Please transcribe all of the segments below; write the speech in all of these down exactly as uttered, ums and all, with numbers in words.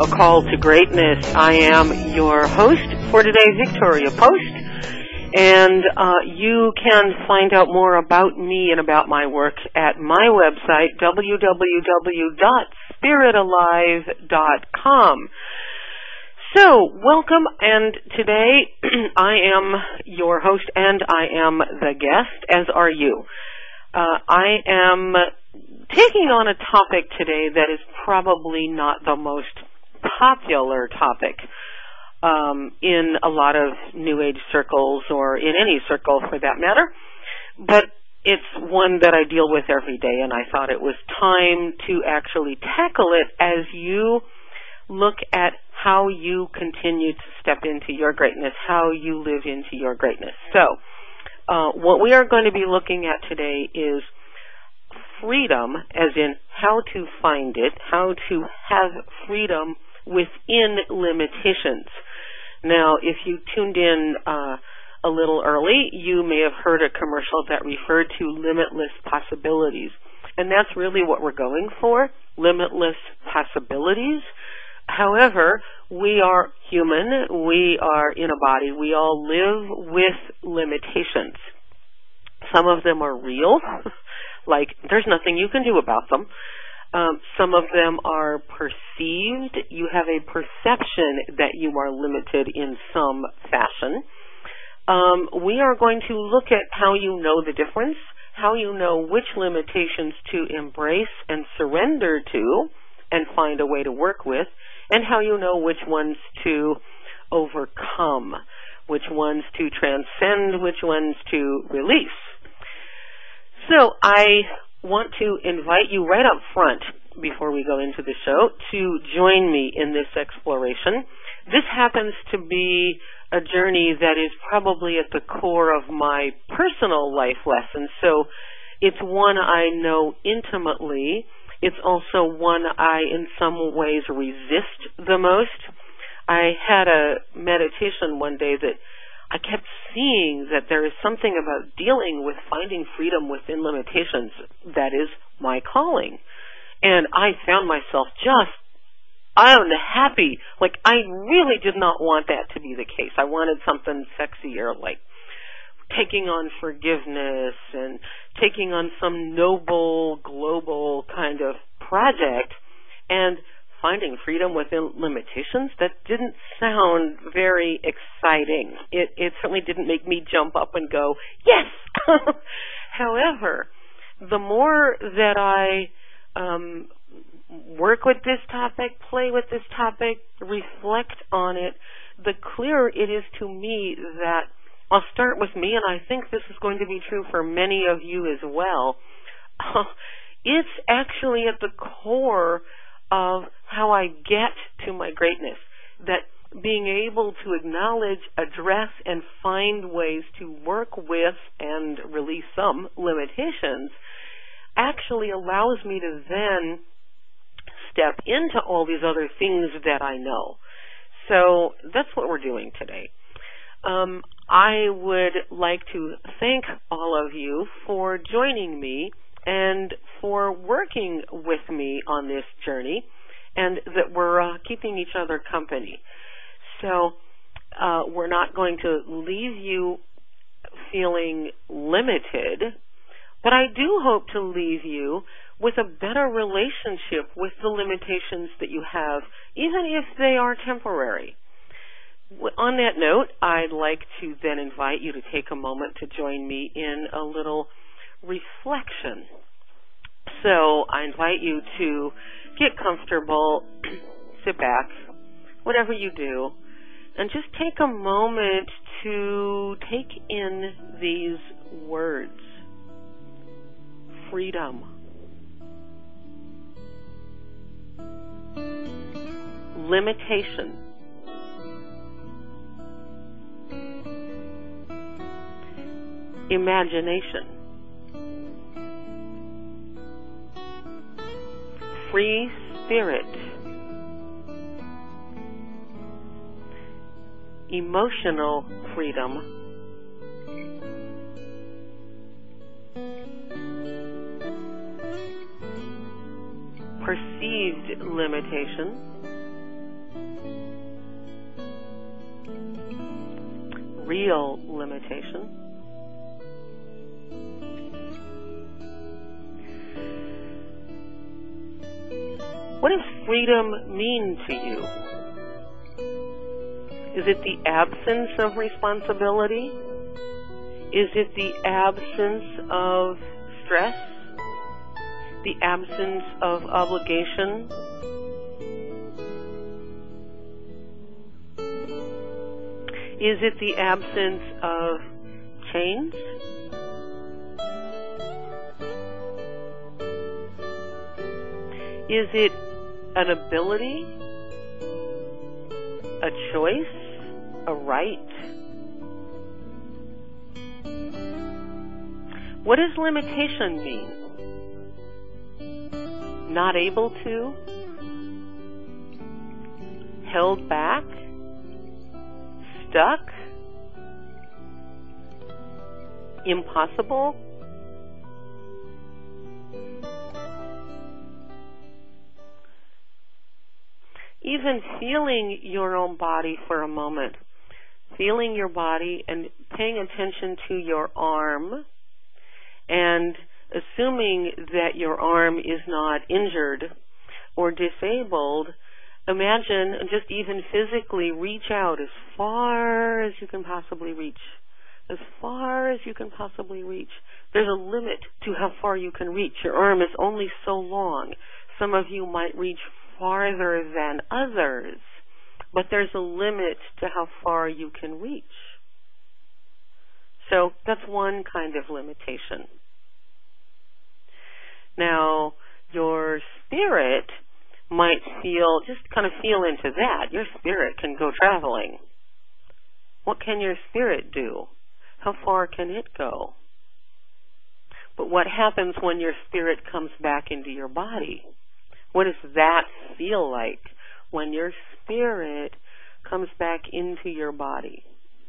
A Call to Greatness. I am your host for today, Victoria Post, and uh, you can find out more about me and about my work at my website, w w w dot spirit alive dot com. So, welcome, and today I am your host and I am the guest, as are you. Uh, I am taking on a topic today that is probably not the most popular topic um, in a lot of New Age circles, or in any circle for that matter, but it's one that I deal with every day, and I thought it was time to actually tackle it as you look at how you continue to step into your greatness, how you live into your greatness. So, uh, what we are going to be looking at today is freedom, as in how to find it, how to have freedom within limitations. Now, if you tuned in uh, a little early, you may have heard a commercial that referred to limitless possibilities. And that's really what we're going for, limitless possibilities. However, we are human, we are in a body, we all live with limitations. Some of them are real, like there's nothing you can do about them. Um, some of them are perceived. You have a perception that you are limited in some fashion. Um, we are going to look at how you know the difference, how you know which limitations to embrace and surrender to and find a way to work with, and how you know which ones to overcome, which ones to transcend, which ones to release. So I want to invite you right up front, before we go into the show, to join me in this exploration. This happens to be a journey that is probably at the core of my personal life lesson, so it's one I know intimately. It's also one I, in some ways, resist the most. I had a meditation one day that I kept seeing that there is something about dealing with finding freedom within limitations that is my calling. And I found myself just unhappy. Like, I really did not want that to be the case. I wanted something sexier, like taking on forgiveness and taking on some noble, global kind of project and finding freedom within limitations. That didn't sound very exciting. It, it certainly didn't make me jump up and go, yes! However, the more that I um, work with this topic, play with this topic, reflect on it, the clearer it is to me that I'll start with me, and I think this is going to be true for many of you as well. Uh, it's actually at the core of how I get to my greatness, that being able to acknowledge, address, and find ways to work with and release some limitations actually allows me to then step into all these other things that I know. So that's what we're doing today. Um, I would like to thank all of you for joining me and for working with me on this journey, and that we're uh, keeping each other company. So uh, we're not going to leave you feeling limited, but I do hope to leave you with a better relationship with the limitations that you have, even if they are temporary. On that note, I'd like to then invite you to take a moment to join me in a little reflection. So I invite you to get comfortable, sit back, whatever you do, and just take a moment to take in these words. Freedom. Limitation. Imagination. Free spirit. Emotional freedom. Perceived limitation. real limitation. What does freedom mean to you? Is it the absence of responsibility? Is it the absence of stress? The absence of obligation? Is it the absence of change? Is it an ability, a choice, a right? What does limitation mean? Not able to? Held back? Stuck? Impossible? Even feeling your own body for a moment, feeling your body and paying attention to your arm and assuming that your arm is not injured or disabled, imagine just even physically reach out as far as you can possibly reach. As far as you can possibly reach. There's a limit to how far you can reach. Your arm is only so long. Some of you might reach farther than others, but there's a limit to how far you can reach. So that's one kind of limitation. Now, your spirit might feel, just kind of feel into that. Your spirit can go traveling. What can your spirit do? How far can it go? But what happens when your spirit comes back into your body? What does that feel like when your spirit comes back into your body?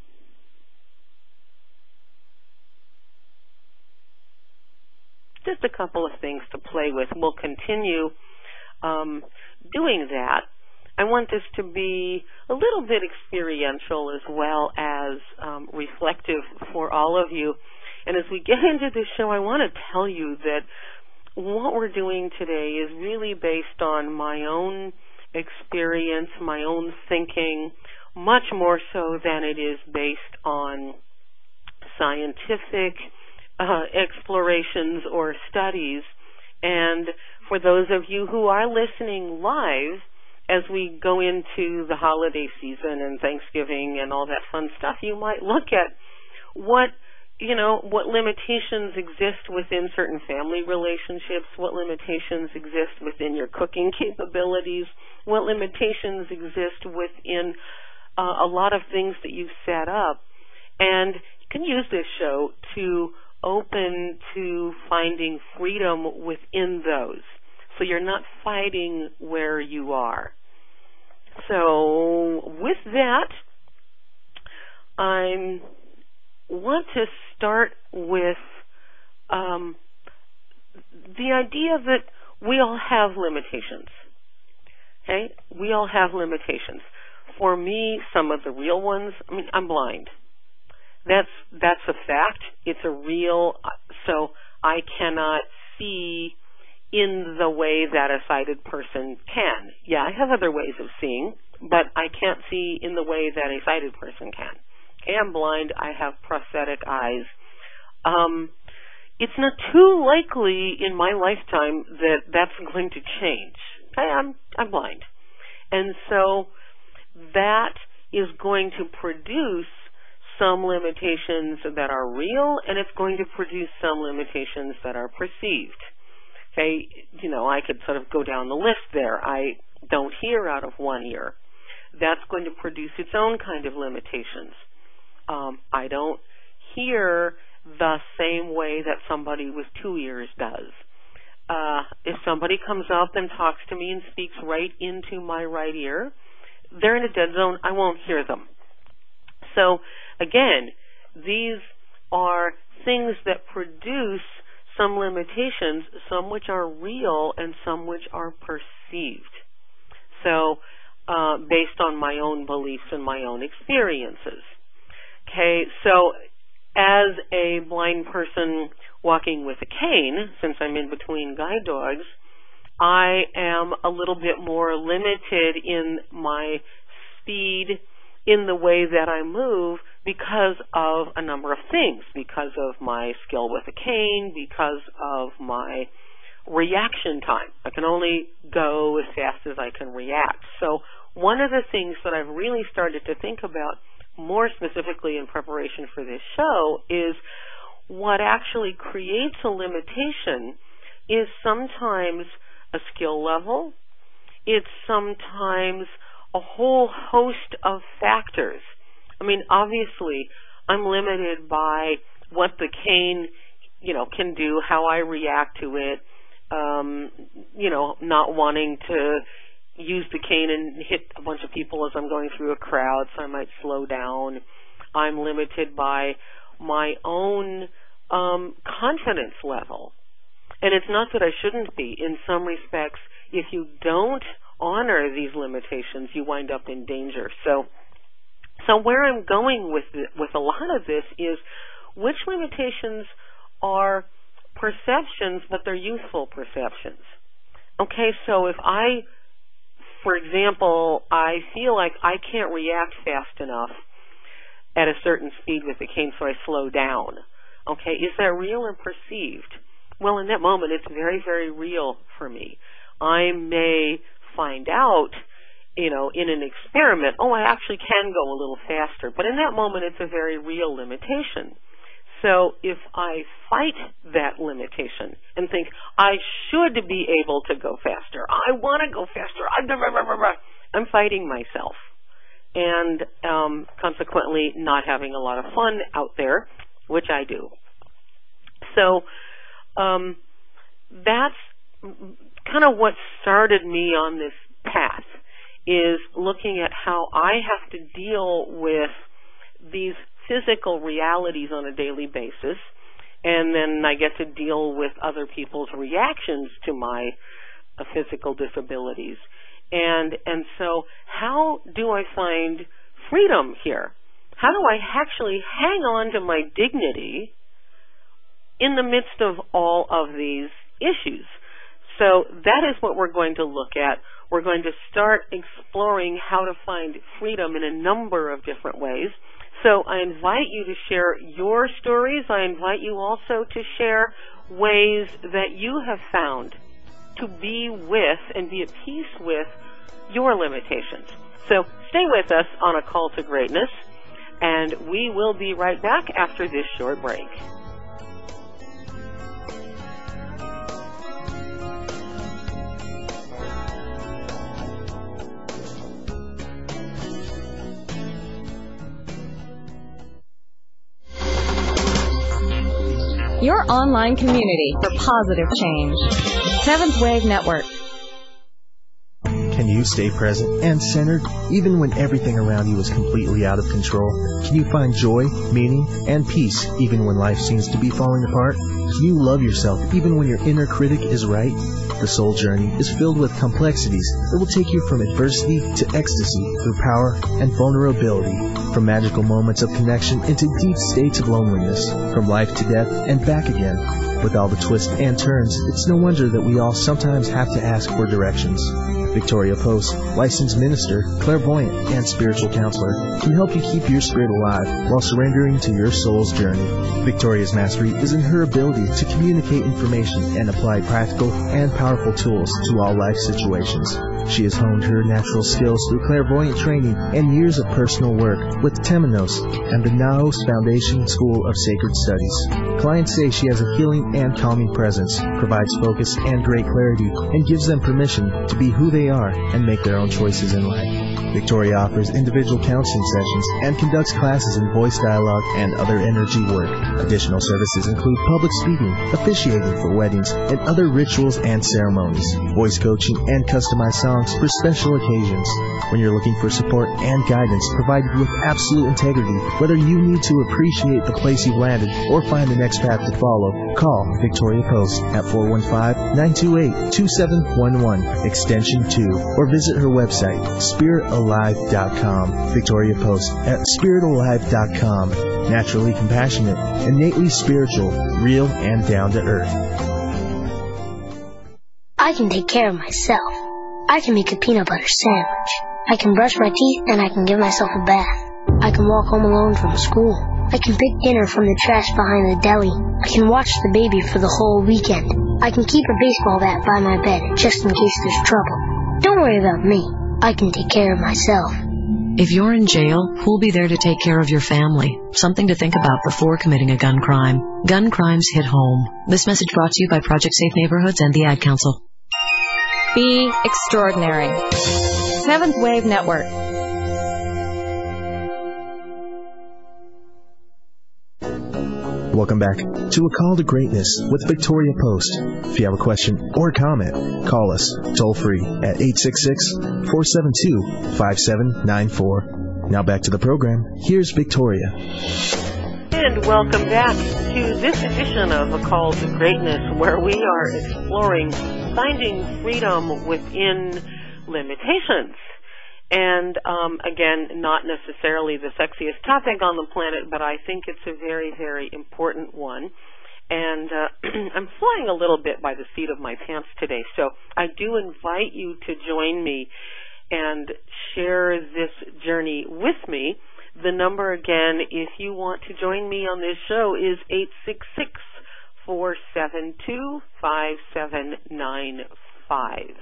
Just a couple of things to play with. We'll continue um, doing that. I want this to be a little bit experiential as well as um, reflective for all of you. And as we get into this show, I want to tell you that what we're doing today is really based on my own experience, my own thinking, much more so than it is based on scientific uh, explorations or studies. And for those of you who are listening live, as we go into the holiday season and Thanksgiving and all that fun stuff, you might look at what you know, what limitations exist within certain family relationships, what limitations exist within your cooking capabilities, what limitations exist within uh, a lot of things that you've set up. And you can use this show to open to finding freedom within those. So you're not fighting where you are. So with that, I'm want to start with um, the idea that we all have limitations. Okay? We all have limitations. For me, some of the real ones, I mean, I'm blind. That's that's a fact. It's a real, so I cannot see in the way that a sighted person can. Yeah, I have other ways of seeing, but I can't see in the way that a sighted person can. Okay, I'm blind. I have prosthetic eyes. Um, it's not too likely in my lifetime that that's going to change. Okay, I'm I'm blind, and so that is going to produce some limitations that are real, and it's going to produce some limitations that are perceived. Okay, you know, I could sort of go down the list there. I don't hear out of one ear. That's going to produce its own kind of limitations. Um, I don't hear the same way that somebody with two ears does. Uh, if somebody comes up and talks to me and speaks right into my right ear, they're in a dead zone. I won't hear them. So, again, these are things that produce some limitations, some which are real and some which are perceived. So, uh, based on my own beliefs and my own experiences. Okay, so as a blind person walking with a cane, since I'm in between guide dogs, I am a little bit more limited in my speed in the way that I move because of a number of things, because of my skill with a cane, because of my reaction time. I can only go as fast as I can react. So one of the things that I've really started to think about more specifically in preparation for this show is what actually creates a limitation is sometimes a skill level. It's sometimes a whole host of factors. I mean, obviously, I'm limited by what the cane, you know, can do, how I react to it, um, you know, not wanting to use the cane and hit a bunch of people as I'm going through a crowd, so I might slow down. I'm limited by my own um, confidence level. And it's not that I shouldn't be. In some respects, if you don't honor these limitations, you wind up in danger. So, so where I'm going with the, with a lot of this is which limitations are perceptions, but they're useful perceptions. Okay, so if I, for example, I feel like I can't react fast enough at a certain speed with the cane, so I slow down. Okay, is that real or perceived? Well, in that moment, it's very, very real for me. I may find out, you know, in an experiment, oh, I actually can go a little faster. But in that moment, it's a very real limitation. So if I fight that limitation and think, I should be able to go faster, I want to go faster, I'm fighting myself. And um, consequently not having a lot of fun out there, which I do. So um, that's kind of what started me on this path, is looking at how I have to deal with these physical realities on a daily basis, and then I get to deal with other people's reactions to my uh, physical disabilities. And and so how do I find freedom here? How do I actually hang on to my dignity in the midst of all of these issues? So that is what we're going to look at. We're going to start exploring how to find freedom in a number of different ways. So I invite you to share your stories. I invite you also to share ways that you have found to be with and be at peace with your limitations. So stay with us on A Call to Greatness, and we will be right back after this short break. Your online community for positive change. Seventh Wave Network. Can you stay present and centered even when everything around you is completely out of control? Can you find joy, meaning, and peace even when life seems to be falling apart? Can you love yourself even when your inner critic is right? The soul journey is filled with complexities that will take you from adversity to ecstasy through power and vulnerability, from magical moments of connection into deep states of loneliness, from life to death and back again. With all the twists and turns, it's no wonder that we all sometimes have to ask for directions. Victoria Post, licensed minister, clairvoyant, and spiritual counselor, can help you keep your spirit alive while surrendering to your soul's journey. Victoria's mastery is in her ability to communicate information and apply practical and powerful tools to all life situations. She has honed her natural skills through clairvoyant training and years of personal work with Temenos and the Naos Foundation School of Sacred Studies. Clients say she has a healing and calming presence, provides focus and great clarity, and gives them permission to be who they are and make their own choices in life. Victoria offers individual counseling sessions and conducts classes in voice dialogue and other energy work. Additional services include public speaking, officiating for weddings, and other rituals and ceremonies, voice coaching, and customized songs for special occasions. When you're looking for support and guidance provided with absolute integrity, whether you need to appreciate the place you've landed or find the next path to follow, call Victoria Post at four one five, nine two eight, two seven one one, extension two, or visit her website, spirit alive dot com. Victoria Post at spirit alive dot com. Naturally compassionate, innately spiritual, real and down to earth. I can take care of myself. I can make a peanut butter sandwich. I can brush my teeth and I can give myself a bath. I can walk home alone from school. I can pick dinner from the trash behind the deli. I can watch the baby for the whole weekend. I can keep a baseball bat by my bed just in case there's trouble. Don't worry about me. I can take care of myself. If you're in jail, who'll be there to take care of your family? Something to think about before committing a gun crime. Gun crimes hit home. This message brought to you by Project Safe Neighborhoods and the Ad Council. Be extraordinary. Seventh Wave Network. Welcome back to A Call to Greatness with Victoria Post. If you have a question or comment, call us toll free at eight six six, four seven two, five seven nine four. Now back to the program. Here's Victoria. And welcome back to this edition of A Call to Greatness, where we are exploring finding freedom within limitations. And, um, again, not necessarily the sexiest topic on the planet, but I think it's a very, very important one. And uh, I'm flying a little bit by the seat of my pants today, so I do invite you to join me and share this journey with me. The number, again, if you want to join me on this show, is eight six six, four seven two, five seven nine five.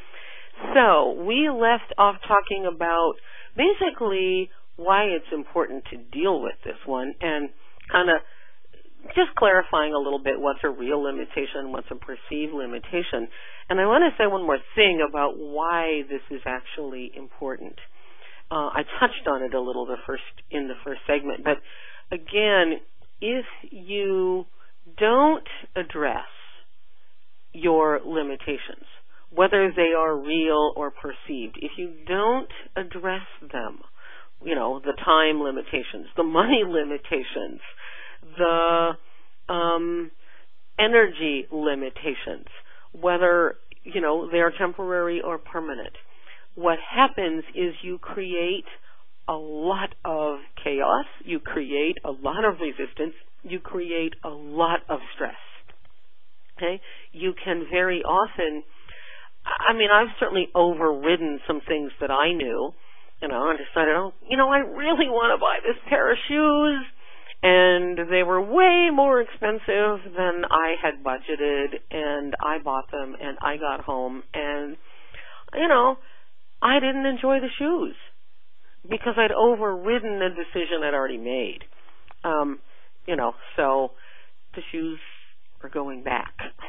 So we left off talking about basically why it's important to deal with this one and kind of just clarifying a little bit what's a real limitation, what's a perceived limitation. And I want to say one more thing about why this is actually important. Uh, I touched on it a little the first in the first segment, but again, if you don't address your limitations, whether they are real or perceived, if you don't address them, you know, the time limitations, the money limitations, the um, energy limitations, whether, you know, they are temporary or permanent, what happens is you create a lot of chaos, you create a lot of resistance, you create a lot of stress. Okay? You can very often, I mean, I've certainly overridden some things that I knew, you know, and decided, oh, you know, I really want to buy this pair of shoes, and they were way more expensive than I had budgeted, and I bought them, and I got home, and, you know, I didn't enjoy the shoes because I'd overridden a decision I'd already made. Um, you know, so the shoes are going back.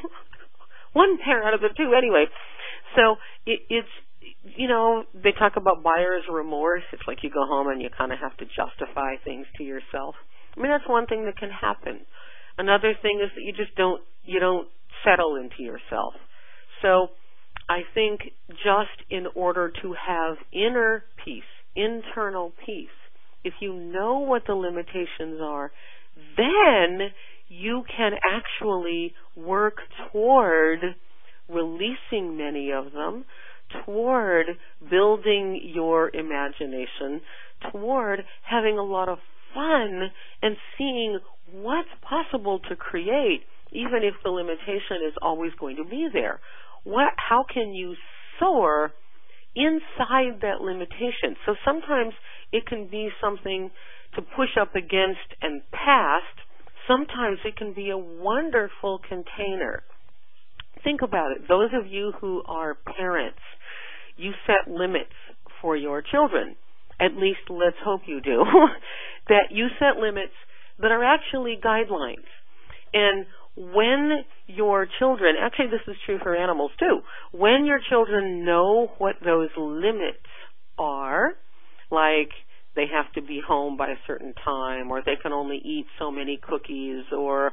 One pair out of the two anyway. So it, it's, you know, they talk about buyer's remorse. It's like you go home and you kind of have to justify things to yourself. I mean, that's one thing that can happen. Another thing is that you just don't, you don't settle into yourself. So I think just in order to have inner peace, internal peace, if you know what the limitations are, then you can actually work toward releasing many of them, toward building your imagination, toward having a lot of fun and seeing what's possible to create, even if the limitation is always going to be there. What, how can you soar inside that limitation? So sometimes it can be something to push up against and past. Sometimes it can be a wonderful container. Think about it. Those of you who are parents, you set limits for your children. At least let's hope you do. That you set limits that are actually guidelines. And when your children, actually this is true for animals too, when your children know what those limits are, like they have to be home by a certain time, or they can only eat so many cookies, or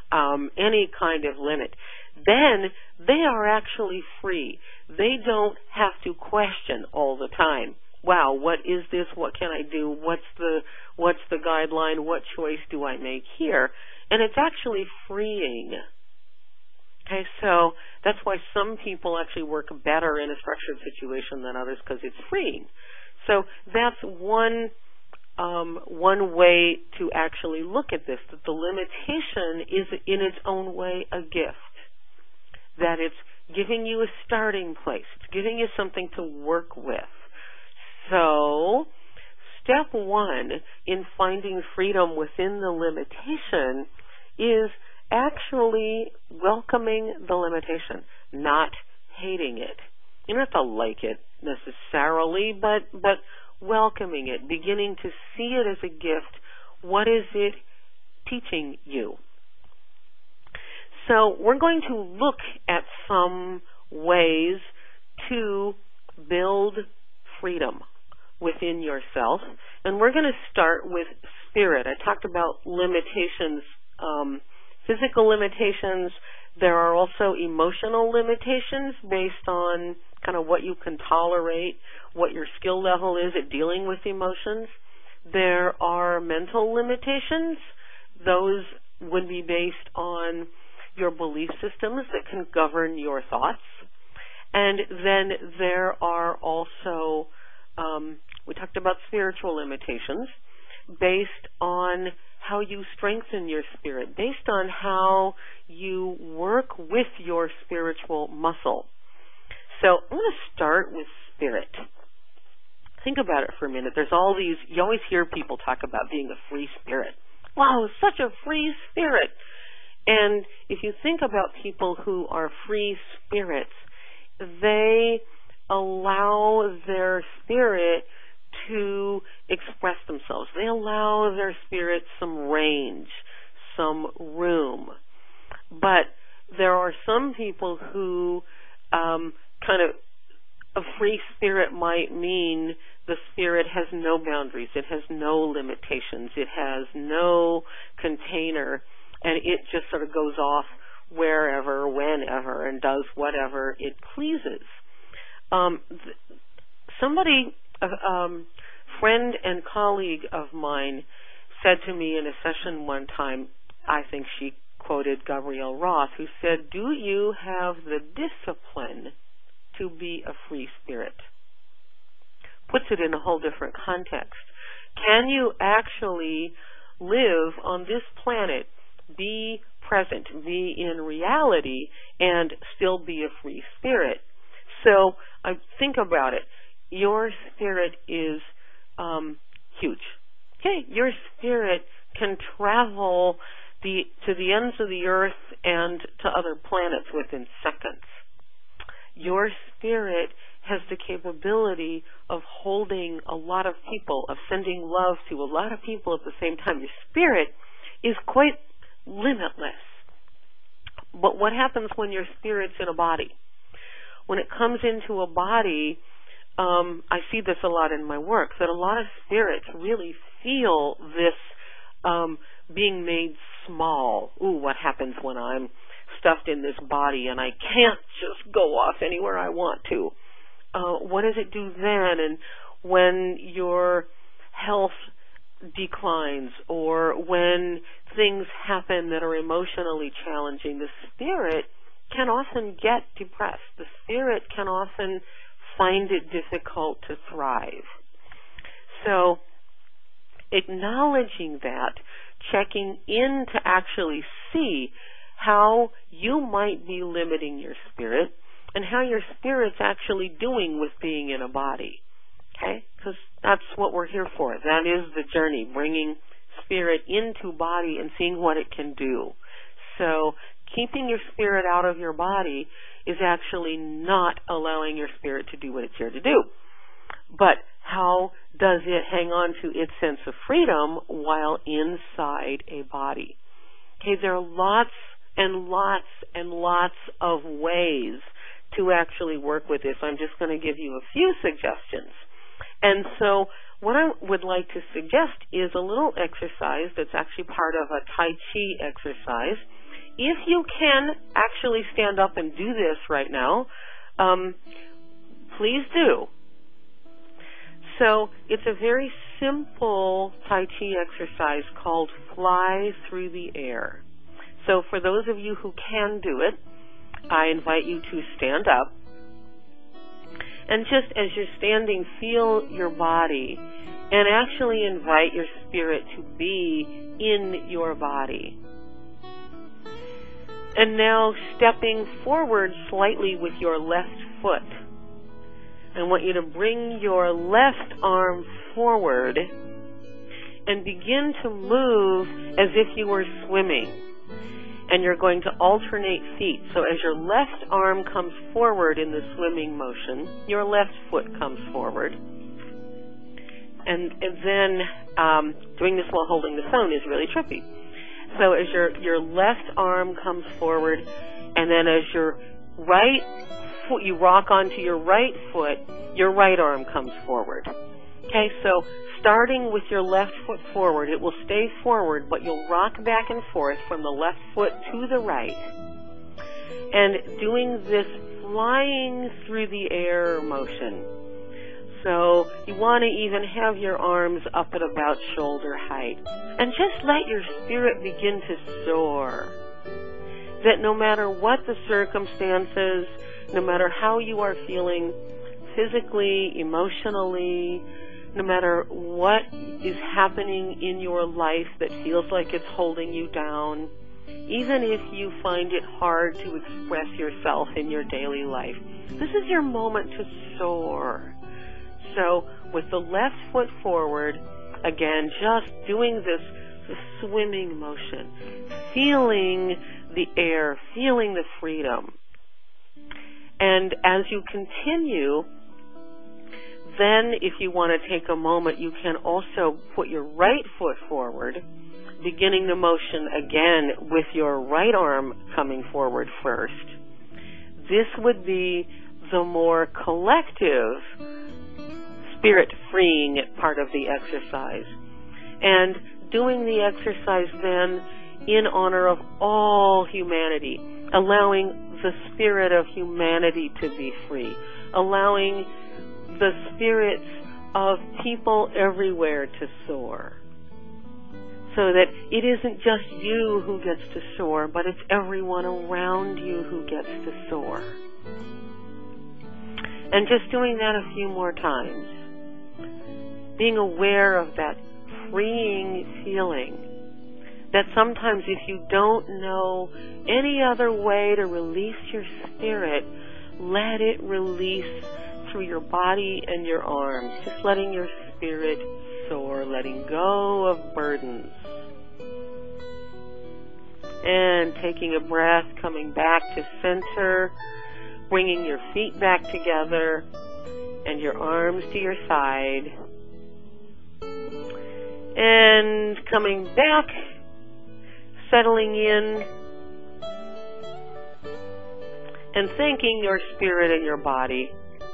um, any kind of limit, then they are actually free. They don't have to question all the time. Wow, what is this? What can I do? What's the what's the guideline? What choice do I make here? And it's actually freeing. Okay, so that's why some people actually work better in a structured situation than others, because it's freeing. So that's one um, one way to actually look at this, that the limitation is in its own way a gift, that it's giving you a starting place. It's giving you something to work with. So step one in finding freedom within the limitation is actually welcoming the limitation, not hating it. You don't have to like it necessarily, but but welcoming it, beginning to see it as a gift. What is it teaching you? So we're going to look at some ways to build freedom within yourself, and we're going to start with spirit. I talked about limitations, um, physical limitations. There are also emotional limitations based on kind of what you can tolerate, what your skill level is at dealing with emotions. There are mental limitations. Those would be based on your belief systems that can govern your thoughts. And then there are also, um, we talked about spiritual limitations based on how you strengthen your spirit, based on how you work with your spiritual muscle. So I'm going to start with spirit. Think about it for a minute. There's all these, you always hear people talk about being a free spirit. Wow, such a free spirit. And if you think about people who are free spirits, they allow their spirit to express themselves. They allow their spirit some range, some room. But there are some people who um, kind of, a free spirit might mean the spirit has no boundaries. It has no limitations. It has no container, and it just sort of goes off wherever, whenever, and does whatever it pleases. Um, th- somebody, a um, friend and colleague of mine said to me in a session one time, I think she quoted Gabrielle Roth, who said, "Do you have the discipline to be a free spirit?" Puts it in a whole different context. Can you actually live on this planet, be present, be in reality, and still be a free spirit? So I think about it. Your spirit is um, huge. Okay, your spirit can travel the to the ends of the earth and to other planets within seconds. Your spirit has the capability of holding a lot of people, of sending love to a lot of people at the same time. Your spirit is quite limitless. But what happens when your spirit's in a body? When it comes into a body, um, I see this a lot in my work, that a lot of spirits really feel this um, being made small. Ooh, what happens when I'm stuffed in this body and I can't just go off anywhere I want to? Uh, what does it do then? And when your health declines, or when things happen that are emotionally challenging, the spirit can often get depressed. The spirit can often find it difficult to thrive. So acknowledging that, checking in to actually see how you might be limiting your spirit and how your spirit's actually doing with being in a body. Okay? Because that's what we're here for. That is the journey, bringing spirit into body and seeing what it can do. So keeping your spirit out of your body is actually not allowing your spirit to do what it's here to do. But how does it hang on to its sense of freedom while inside a body? Okay, there are lots and lots and lots of ways to actually work with this. I'm just going to give you a few suggestions. And so what I would like to suggest is a little exercise that's actually part of a Tai Chi exercise. if you can actually stand up and do this right now, um, please do. So it's a very simple Tai Chi exercise called Fly Through the Air. So for those of you who can do it, I invite you to stand up. And just as you're standing, feel your body and actually invite your spirit to be in your body. And now stepping forward slightly with your left foot. I want you to bring your left arm forward and begin to move as if you were swimming. And you're going to alternate feet. So as your left arm comes forward in the swimming motion, your left foot comes forward. And, and then um, doing this while holding the phone is really trippy. So as your, your left arm comes forward, and then as your right foot, you rock onto your right foot, your right arm comes forward. Okay, so starting with your left foot forward, it will stay forward, but you'll rock back and forth from the left foot to the right. And doing this flying through the air motion. So you want to even have your arms up at about shoulder height. And just let your spirit begin to soar. That no matter what the circumstances, no matter how you are feeling physically, emotionally, no matter what is happening in your life that feels like it's holding you down, even if you find it hard to express yourself in your daily life, this is your moment to soar. So with the left foot forward, again, just doing this swimming motion, feeling the air, feeling the freedom. And as you continue, then if you want to take a moment, you can also put your right foot forward, beginning the motion again with your right arm coming forward first. This would be the more collective, spirit-freeing part of the exercise. And doing the exercise then in honor of all humanity, allowing the spirit of humanity to be free, allowing the spirits of people everywhere to soar. So that it isn't just you who gets to soar, but it's everyone around you who gets to soar. And just doing that a few more times. Being aware of that freeing feeling. That sometimes if you don't know any other way to release your spirit, let it release through your body and your arms. Just letting your spirit soar, letting go of burdens. And taking a breath, coming back to center, bringing your feet back together and your arms to your side. And coming back, settling in, and thanking your spirit and your body.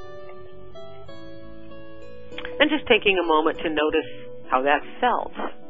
And just taking a moment to notice how that felt.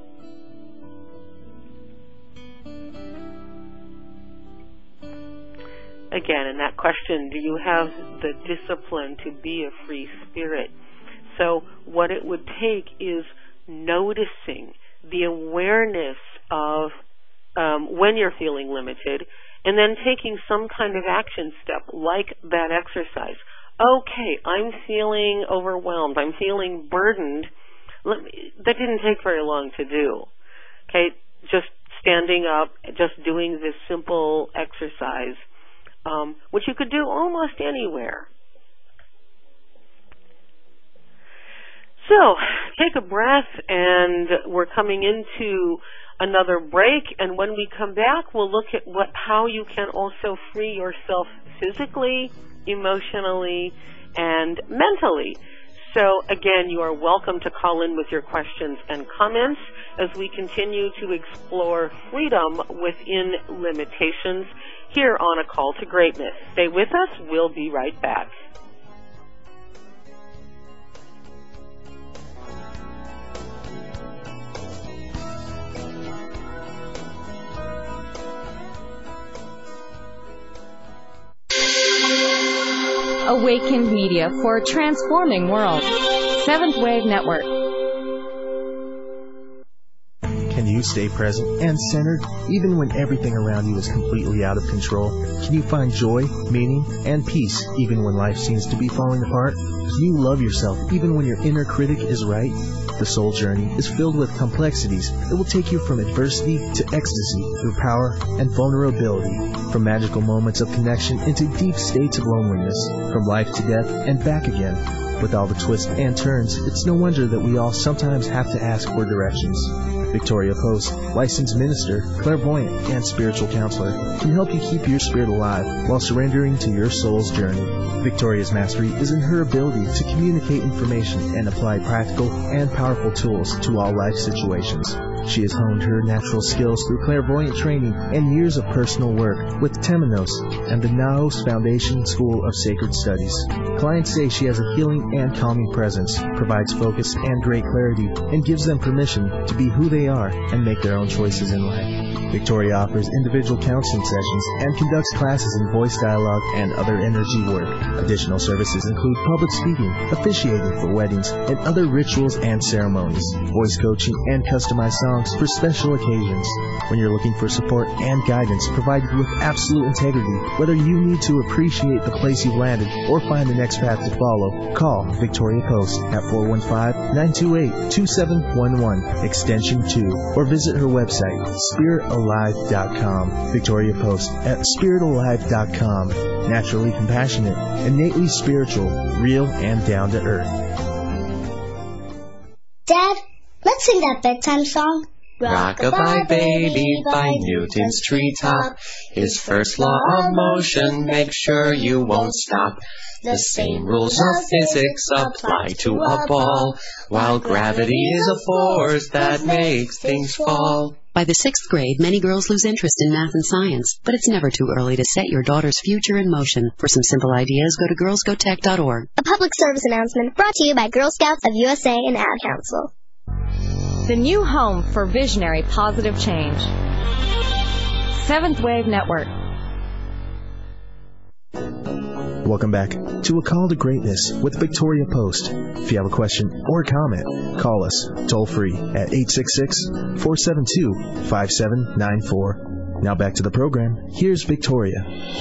Again, in that question, do you have the discipline to be a free spirit? So what it would take is noticing the awareness of um, when you're feeling limited, and then taking some kind of action step like that exercise. Okay, I'm feeling overwhelmed. I'm feeling burdened. Let me, that didn't take very long to do. Okay, just standing up, just doing this simple exercise, um, which you could do almost anywhere. So, take a breath, and we're coming into another break, and when we come back, we'll look at what how you can also free yourself physically, emotionally, and mentally. So, again, you are welcome to call in with your questions and comments as we continue to explore freedom within limitations here on A Call to Greatness. Stay with us. We'll be right back. Awakened media for a transforming world. Seventh Wave Network. Can you stay present and centered even when everything around you is completely out of control? Can you find joy, meaning, and peace even when life seems to be falling apart? Can you love yourself even when your inner critic is right? The soul journey is filled with complexities that will take you from adversity to ecstasy through power and vulnerability, from magical moments of connection into deep states of loneliness, from life to death and back again. With all the twists and turns, it's no wonder that we all sometimes have to ask for directions. Victoria Post, licensed minister, clairvoyant, and spiritual counselor, can help you keep your spirit alive while surrendering to your soul's journey. Victoria's mastery is in her ability to communicate information and apply practical and powerful tools to all life situations. She has honed her natural skills through clairvoyant training and years of personal work with Temenos and the Naos Foundation School of Sacred Studies. Clients say she has a healing and calming presence, provides focus and great clarity, and gives them permission to be who they are and make their own choices in life. Victoria offers individual counseling sessions and conducts classes in voice dialogue and other energy work. Additional services include public speaking, officiating for weddings and other rituals and ceremonies, voice coaching, and customized songs for special occasions. When you're looking for support and guidance provided with absolute integrity, whether you need to appreciate the place you've landed or find the next path to follow, call Victoria Post at four one five, nine two eight, two seven one one, extension two, or visit her website, spirit alive dot com. Victoria Post at spirit alive dot com. Naturally compassionate, innately spiritual, real and down to earth. Dad, let's sing that bedtime song. Rock-a-bye baby by Newton's treetop. His first law of motion, make sure you won't stop. The same rules of physics apply to a ball, while gravity is a force that makes things fall. By the sixth grade, many girls lose interest in math and science, but it's never too early to set your daughter's future in motion. For some simple ideas, go to girls go tech dot org. A public service announcement brought to you by Girl Scouts of U S A and Ad Council. The new home for visionary positive change. Seventh Wave Network. Welcome back to A Call to Greatness with Victoria Post. If you have a question or a comment, call us toll free at eight six six, four seven two, five seven nine four. Now back to the program. Here's Victoria.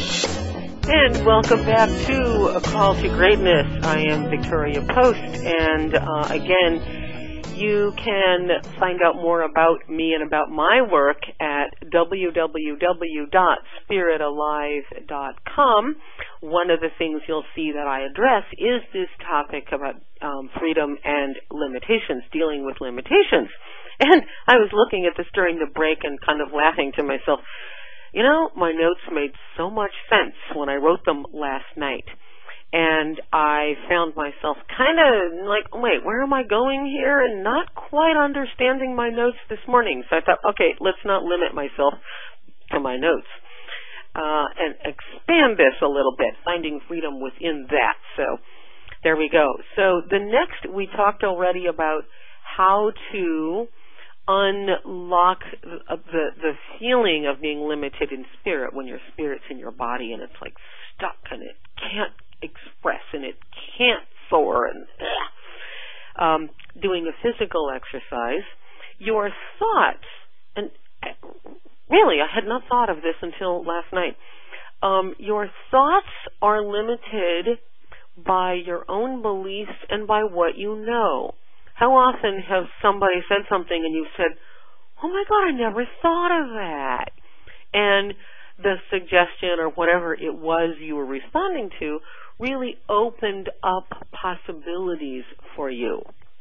And welcome back to A Call to Greatness. I am Victoria Post, and uh, again, you can find out more about me and about my work at w w w dot spirit alive dot com. One of the things you'll see that I address is this topic about um, freedom and limitations, dealing with limitations. And I was looking at this during the break and kind of laughing to myself. You know, my notes made so much sense when I wrote them last night. And I found myself kind of like, wait, where am I going here? And not quite understanding my notes this morning. So I thought, okay, let's not limit myself to my notes. Uh, and expand this a little bit, finding freedom within that. So there we go. So the next, we talked already about how to unlock the, the, the feeling of being limited in spirit when your spirit's in your body and it's like stuck and it can't express and it can't soar and uh, um, doing a physical exercise. Your thoughts, and really I had not thought of this until last night, um, your thoughts are limited by your own beliefs and by what you know. How often have somebody said something and you've said, oh my God, I never thought of that. And the suggestion or whatever it was you were responding to really opened up possibilities for you.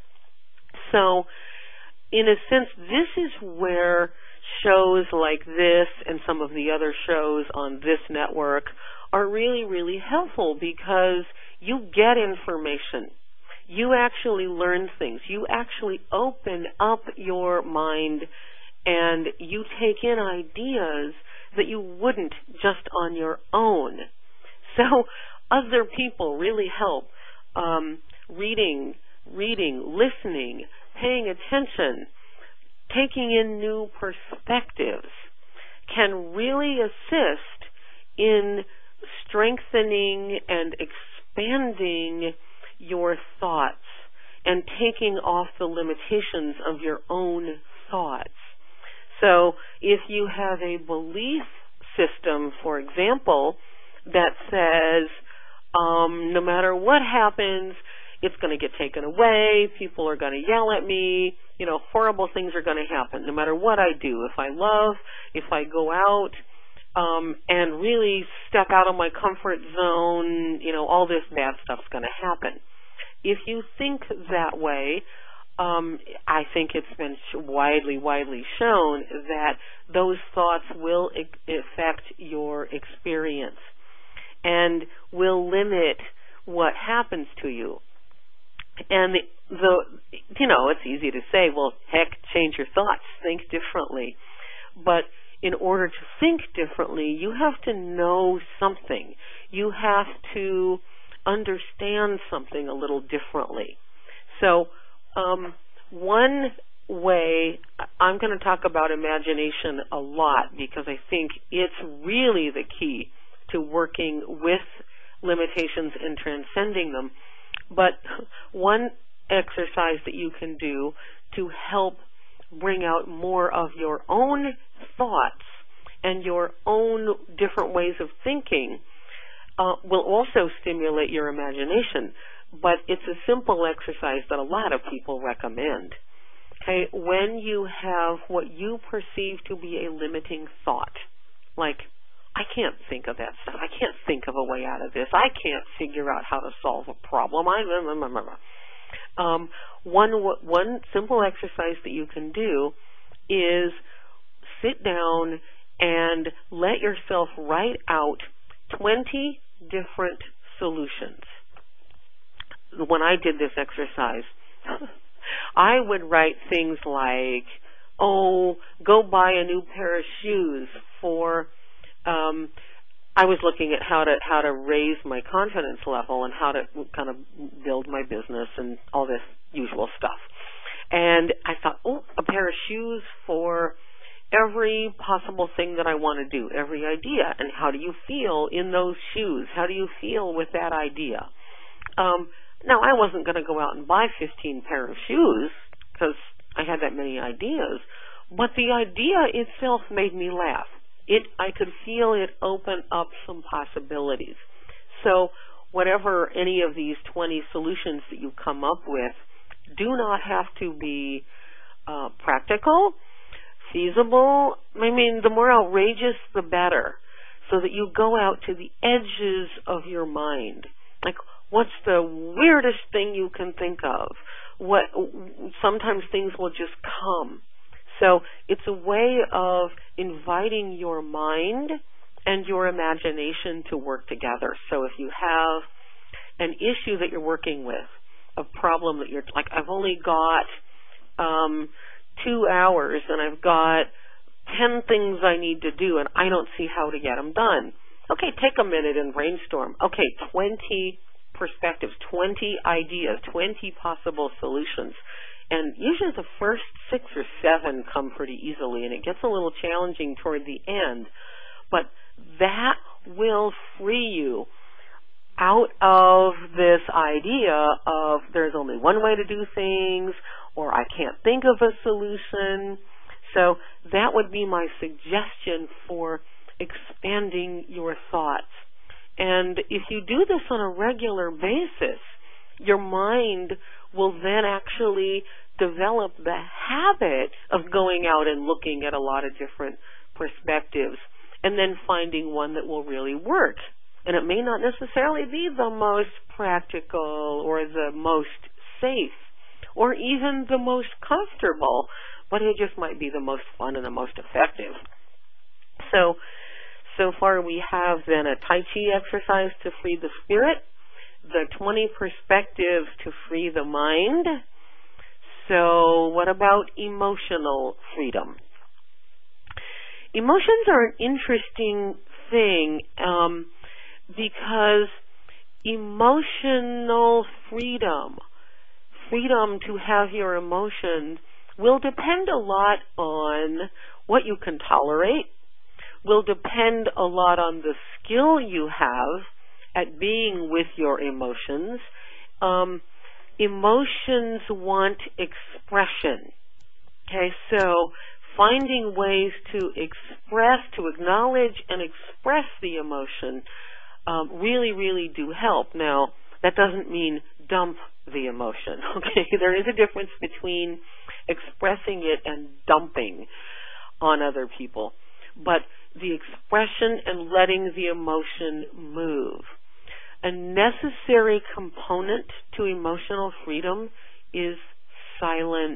So, in a sense, this is where shows like this and some of the other shows on this network are really, really helpful because you get information. You actually learn things. You actually open up your mind and you take in ideas that you wouldn't just on your own. So other people really help. Um, reading, reading, listening, paying attention, taking in new perspectives can really assist in strengthening and expanding your thoughts and taking off the limitations of your own thoughts. So if you have a belief system, for example, that says, um, no matter what happens, it's going to get taken away, people are going to yell at me, you know, horrible things are going to happen no matter what I do. If I love, if I go out um, and really step out of my comfort zone, you know, all this bad stuff's going to happen. If you think that way, um, I think it's been widely, widely shown that those thoughts will e- affect your experience and will limit what happens to you. And the, the, you know, it's easy to say, well, heck, change your thoughts, think differently. But in order to think differently, you have to know something. You have to understand something a little differently. So um, one way, I'm going to talk about imagination a lot because I think it's really the key to working with limitations and transcending them. But one exercise that you can do to help bring out more of your own thoughts and your own different ways of thinking uh, will also stimulate your imagination. But it's a simple exercise that a lot of people recommend. Okay, when you have what you perceive to be a limiting thought, like, I can't think of that stuff. I can't think of a way out of this. I can't figure out how to solve a problem. I, um, one one simple exercise that you can do is sit down and let yourself write out twenty different solutions. When I did this exercise, I would write things like, oh, go buy a new pair of shoes for... Um, I was looking at how to how to raise my confidence level and how to kind of build my business and all this usual stuff. And I thought, oh, a pair of shoes for every possible thing that I want to do, every idea. And how do you feel in those shoes? How do you feel with that idea? Um, now, I wasn't going to go out and buy fifteen pair of shoes because I had that many ideas, but the idea itself made me laugh. It, I could feel it open up some possibilities. So whatever any of these twenty solutions that you come up with do not have to be uh, practical, feasible. I mean, the more outrageous, the better, so that you go out to the edges of your mind. Like, what's the weirdest thing you can think of? What? Sometimes things will just come. So it's a way of inviting your mind and your imagination to work together. So if you have an issue that you're working with, a problem that you're, like, I've only got um, two hours and I've got ten things I need to do and I don't see how to get them done. Okay, take a minute and brainstorm. Okay, twenty perspectives, twenty ideas, twenty possible solutions. And usually the first six or seven come pretty easily, and it gets a little challenging toward the end. But that will free you out of this idea of there's only one way to do things, or I can't think of a solution. So that would be my suggestion for expanding your thoughts. And if you do this on a regular basis, your mind will then actually develop the habit of going out and looking at a lot of different perspectives and then finding one that will really work. And it may not necessarily be the most practical or the most safe or even the most comfortable, but it just might be the most fun and the most effective. So, so far we have then a Tai Chi exercise to free the spirit, the twenty perspectives to free the mind. So what about emotional freedom? Emotions are an interesting thing um, because emotional freedom, freedom to have your emotions, will depend a lot on what you can tolerate, will depend a lot on the skill you have at being with your emotions. Um, emotions want expression. Okay, so finding ways to express, to acknowledge and express the emotion um, really, really do help. Now, that doesn't mean dump the emotion, okay? There is a difference between expressing it and dumping on other people. But the expression and letting the emotion move. A necessary component to emotional freedom is silence.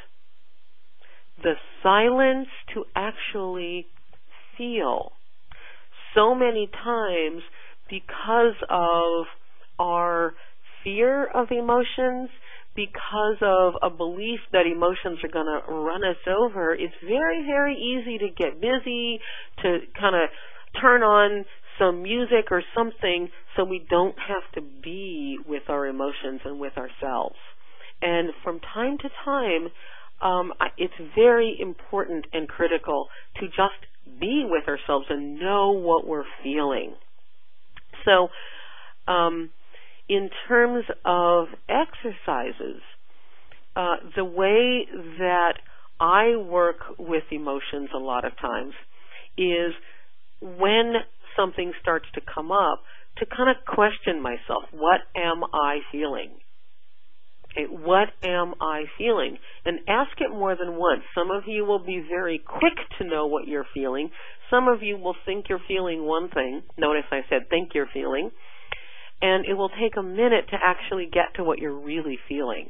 The silence to actually feel. So many times, because of our fear of emotions, because of a belief that emotions are going to run us over, it's very, very easy to get busy, to kind of turn on some music or something so we don't have to be with our emotions and with ourselves. And from time to time, um, it's very important and critical to just be with ourselves and know what we're feeling. So, um, in terms of exercises, uh, the way that I work with emotions a lot of times is when something starts to come up, to kind of question myself, what am I feeling? Okay, what am I feeling? And ask it more than once. Some of you will be very quick to know what you're feeling. Some of you will think you're feeling one thing. Notice I said think you're feeling. And it will take a minute to actually get to what you're really feeling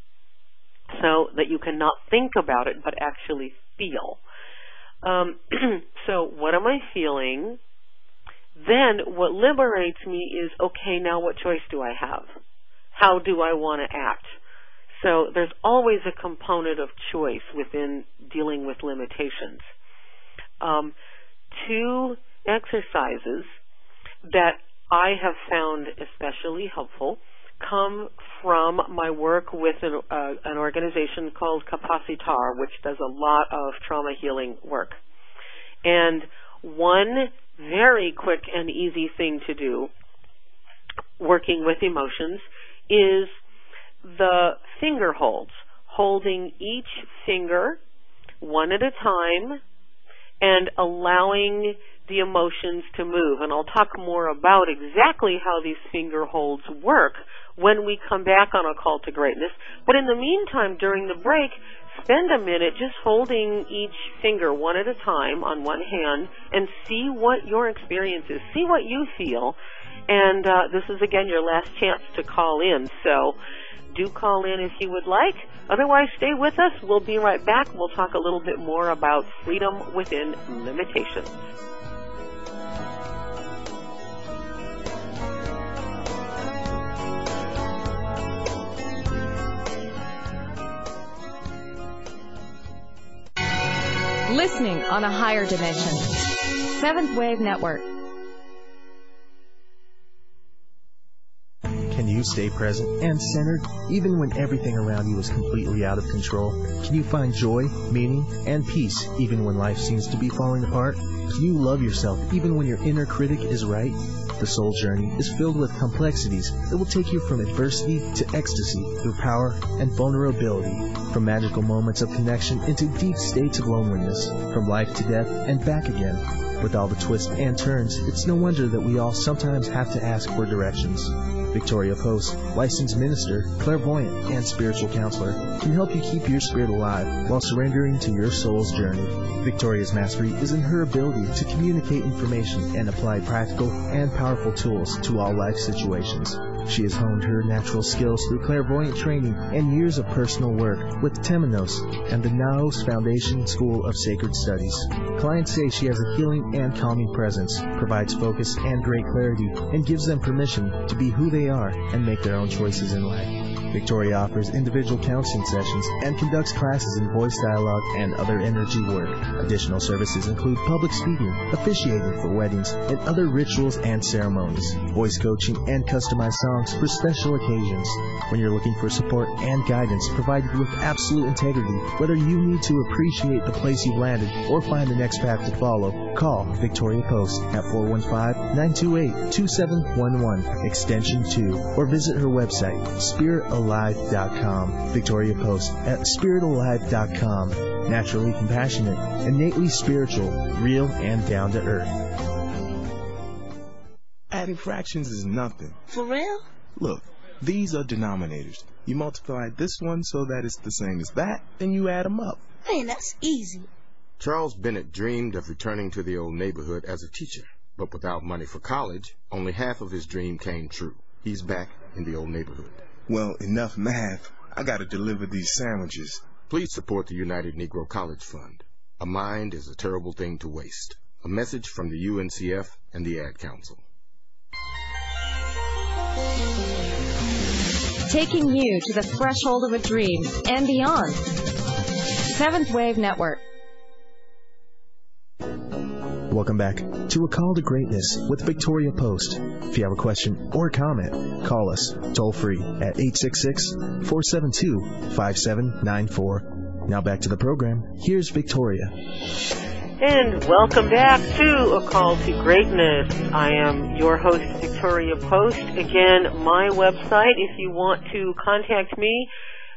so that you can not think about it but actually feel. Um, so what am I feeling? Then what liberates me is, okay, now what choice do I have? How do I want to act? So there's always a component of choice within dealing with limitations. Um, two exercises that I have found especially helpful come from my work with an, uh, an organization called Capacitar, which does a lot of trauma healing work. And one very quick and easy thing to do, working with emotions, is the finger holds, holding each finger one at a time and allowing the emotions to move. And I'll talk more about exactly how these finger holds work when we come back on A Call to Greatness. But in the meantime, during the break, spend a minute just holding each finger one at a time on one hand and see what your experience is. See what you feel. And uh, this is, again, your last chance to call in. So do call in if you would like. Otherwise, stay with us. We'll be right back. We'll talk a little bit more about freedom within limitations. Listening on a higher dimension. Seventh Wave Network. Can you stay present and centered even when everything around you is completely out of control? Can you find joy, meaning, and peace even when life seems to be falling apart? Can you love yourself even when your inner critic is right? The soul journey is filled with complexities that will take you from adversity to ecstasy through power and vulnerability, from magical moments of connection into deep states of loneliness, from life to death and back again. With all the twists and turns, it's no wonder that we all sometimes have to ask for directions. Victoria Post, licensed minister, clairvoyant, and spiritual counselor, can help you keep your spirit alive while surrendering to your soul's journey. Victoria's mastery is in her ability to communicate information and apply practical and powerful tools to all life situations. She has honed her natural skills through clairvoyant training and years of personal work with Temenos and the Naos Foundation School of Sacred Studies. Clients say she has a healing and calming presence, provides focus and great clarity, and gives them permission to be who they are and make their own choices in life. Victoria offers individual counseling sessions and conducts classes in voice dialogue and other energy work. Additional services include public speaking, officiating for weddings, and other rituals and ceremonies, voice coaching, and customized songs for special occasions. When you're looking for support and guidance provided with absolute integrity, whether you need to appreciate the place you've landed or find the next path to follow, call Victoria Post at four one five, nine two eight, two seven one one, extension two, or visit her website, spirit alive dot com. Victoria Post at spirit alive dot com. Naturally compassionate, innately spiritual, real and down to earth. Adding fractions is nothing. For real? Look, these are denominators. You multiply this one so that it's the same as that, then you add them up. Man, that's easy. Charles Bennett dreamed of returning to the old neighborhood as a teacher, but without money for college, only half of his dream came true. He's back in the old neighborhood. Well, enough math. I gotta deliver these sandwiches. Please support the United Negro College Fund. A mind is a terrible thing to waste. A message from the U N C F and the Ad Council. Taking you to the threshold of a dream and beyond. Seventh Wave Network. Welcome back to A Call to Greatness with Victoria Post. If you have a question or comment, call us toll free at eight six six, four seven two, five seven nine four. Now back to the program. Here's Victoria. And welcome back to A Call to Greatness. I am your host, Victoria Post. Again, my website, if you want to contact me,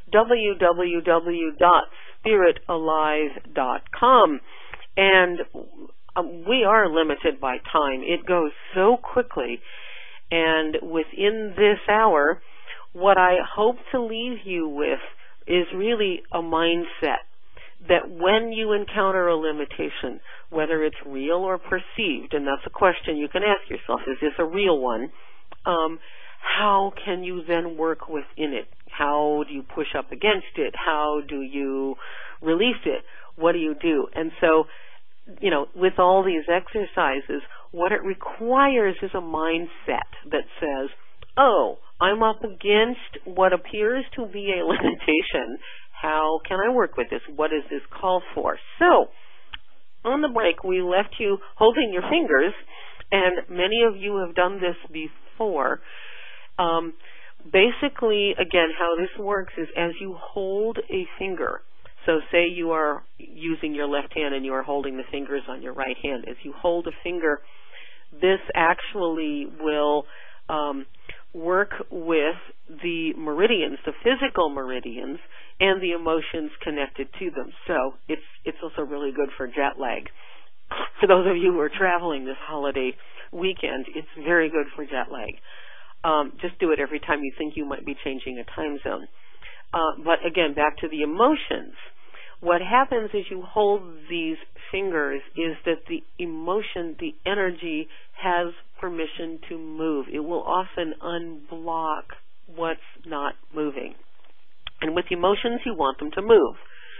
w w w dot spirit alive dot com. And um, we are limited by time. It goes so quickly. And within this hour, what I hope to leave you with is really a mindset that when you encounter a limitation, whether it's real or perceived, and that's a question you can ask yourself, is this a real one? Um, how can you then work within it? How do you push up against it? How do you release it? What do you do? And so, you know, with all these exercises, what it requires is a mindset that says, oh, I'm up against what appears to be a limitation. How can I work with this? What does this call for? So, on the break, we left you holding your fingers, and many of you have done this before. Um, basically, again, how this works is as you hold a finger, so say you are using your left hand and you are holding the fingers on your right hand. As you hold a finger, this actually will um, work with the meridians, the physical meridians, and the emotions connected to them. So it's it's also really good for jet lag. For those of you who are traveling this holiday weekend, it's very good for jet lag. Um, just do it every time you think you might be changing a time zone. Uh, but again, back to the emotions. What happens as you hold these fingers is that the emotion, the energy, has permission to move. It will often unblock what's not moving. And with emotions, you want them to move.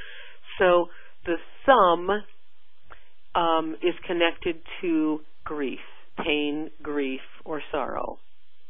So the thumb um, is connected to grief, pain, grief, or sorrow.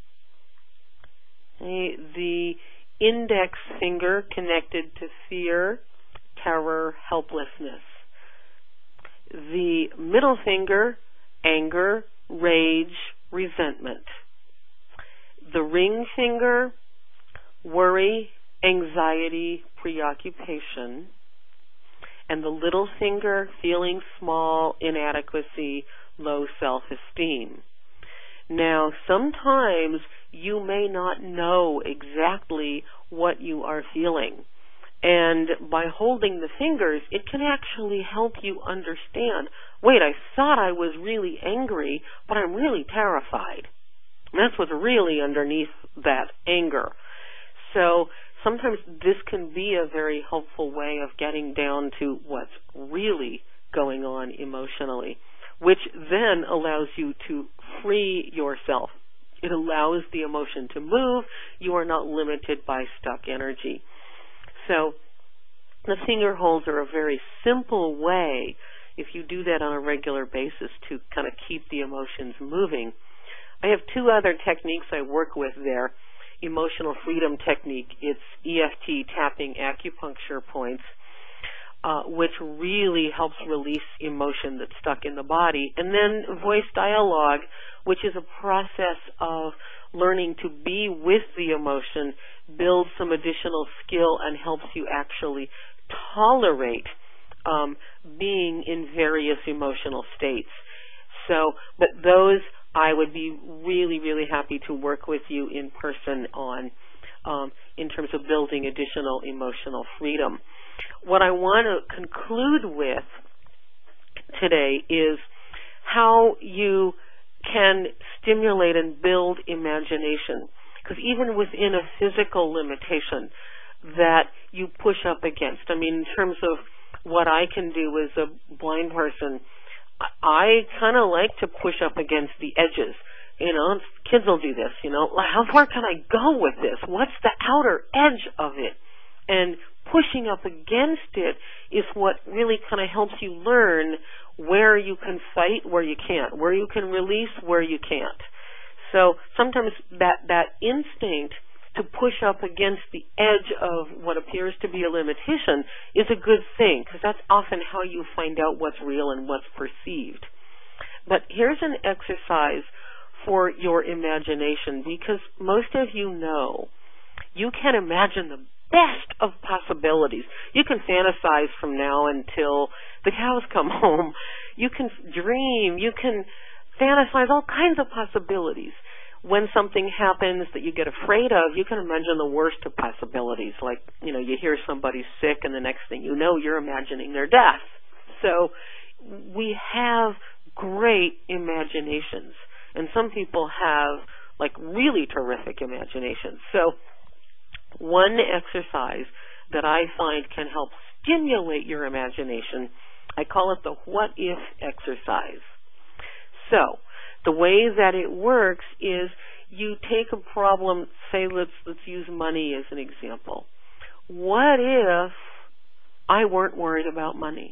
Okay. The index finger connected to fear, terror, helplessness. The middle finger, anger, rage, resentment. The ring finger, worry, anxiety, preoccupation. And the little finger, feeling small, inadequacy, low self-esteem. Now, sometimes you may not know exactly what you are feeling. And by holding the fingers, it can actually help you understand, wait, I thought I was really angry, but I'm really terrified. And that's what's really underneath that anger. So sometimes this can be a very helpful way of getting down to what's really going on emotionally, which then allows you to free yourself. It allows the emotion to move. You are not limited by stuck energy. So the finger holds are a very simple way, if you do that on a regular basis, to kind of keep the emotions moving. I have two other techniques I work with there. emotional freedom technique. It's E F T, tapping acupuncture points, uh, which really helps release emotion that's stuck in the body. And then voice dialogue, which is a process of learning to be with the emotion, builds some additional skill, and helps you actually tolerate um, being in various emotional states. So, but those I would be really, really happy to work with you in person on um, in terms of building additional emotional freedom. What I want to conclude with today is how you can stimulate and build imagination. Because even within a physical limitation that you push up against, I mean, in terms of what I can do as a blind person, I kind of like to push up against the edges. You know, kids will do this, you know. How far can I go with this? What's the outer edge of it? And pushing up against it is what really kind of helps you learn where you can fight, where you can't, where you can release, where you can't. So sometimes that, that instinct to push up against the edge of what appears to be a limitation is a good thing, because that's often how you find out what's real and what's perceived. But here's an exercise for your imagination, because most of you know you can imagine the best of possibilities. You can fantasize from now until the cows come home. You can dream. You can fantasize all kinds of possibilities. When something happens that you get afraid of, you can imagine the worst of possibilities. Like, you know, you hear somebody's sick and the next thing you know, you're imagining their death. So we have great imaginations. And some people have, like, really terrific imaginations. So one exercise that I find can help stimulate your imagination, I call it the what if exercise. So the way that it works is you take a problem, say let's let's use money as an example. What if I weren't worried about money?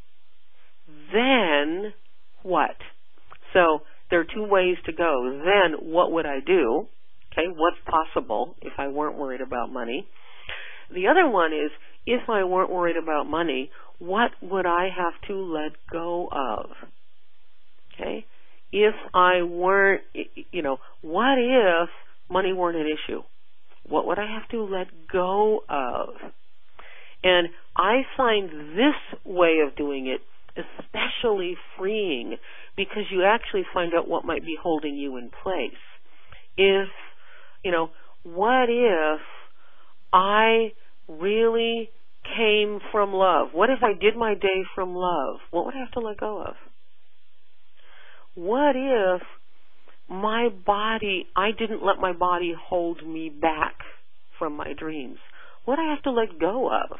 Then what? So there are two ways to go. Then what would I do? Okay, what's possible if I weren't worried about money? The other one is, if I weren't worried about money, what would I have to let go of? Okay? If I weren't, you know, what if money weren't an issue? What would I have to let go of? And I find this way of doing it especially freeing, because you actually find out what might be holding you in place. If, you know, what if I really came from love? What if I did my day from love? What would I have to let go of? What if my body, I didn't let my body hold me back from my dreams? What do I have to let go of?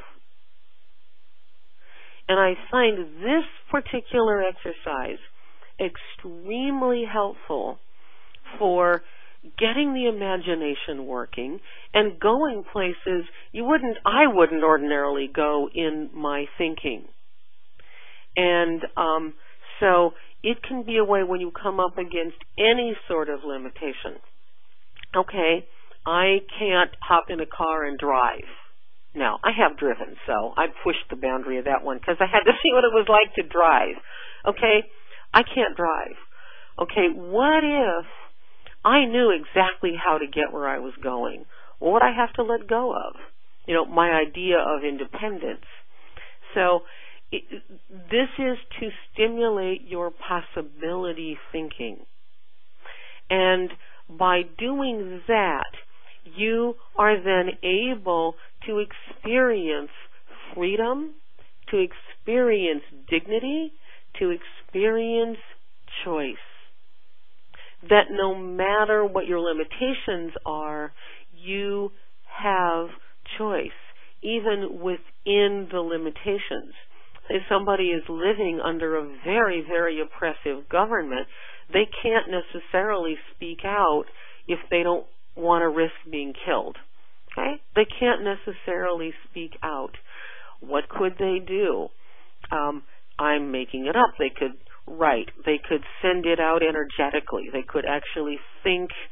And I find this particular exercise extremely helpful for getting the imagination working and going places you wouldn't, I wouldn't ordinarily go in my thinking. And um, so it can be a way when you come up against any sort of limitation. Okay, I can't hop in a car and drive. Now, I have driven, so I pushed the boundary of that one because I had to see what it was like to drive. Okay, I can't drive. Okay, what if I knew exactly how to get where I was going? What would I have to let go of? You know, my idea of independence. So it, this is to stimulate your possibility thinking. And by doing that, you are then able to experience freedom, to experience dignity, to experience choice. That no matter what your limitations are, you have choice, even within the limitations. If somebody is living under a very, very oppressive government, they can't necessarily speak out if they don't want to risk being killed. Okay? They can't necessarily speak out. What could they do? Um, I'm making it up. They could write. They could send it out energetically. They could actually think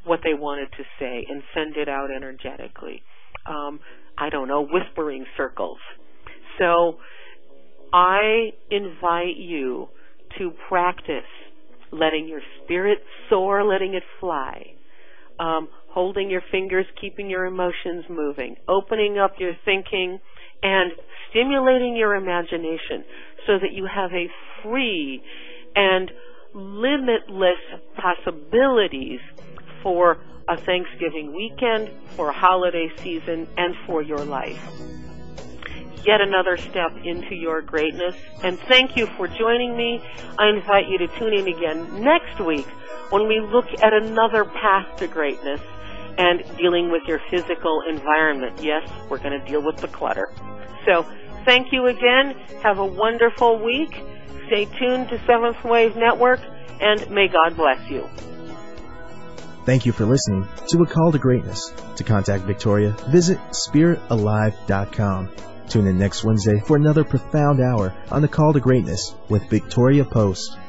what they wanted to say and send it out energetically. Um, I don't know, whispering circles. So I invite you to practice letting your spirit soar, letting it fly, um, holding your fingers, keeping your emotions moving, opening up your thinking, and stimulating your imagination so that you have a free and limitless possibilities for a Thanksgiving weekend, for a holiday season, and for your life. Yet another step into your greatness. And thank you for joining me. I invite you to tune in again next week when we look at another path to greatness and dealing with your physical environment. Yes, we're going to deal with the clutter. So thank you again. Have a wonderful week. Stay tuned to Seventh Wave Network, and may God bless you. Thank you for listening to A Call to Greatness. To contact Victoria, visit spirit alive dot com. Tune in next Wednesday for another profound hour on The Call to Greatness with Victoria Post.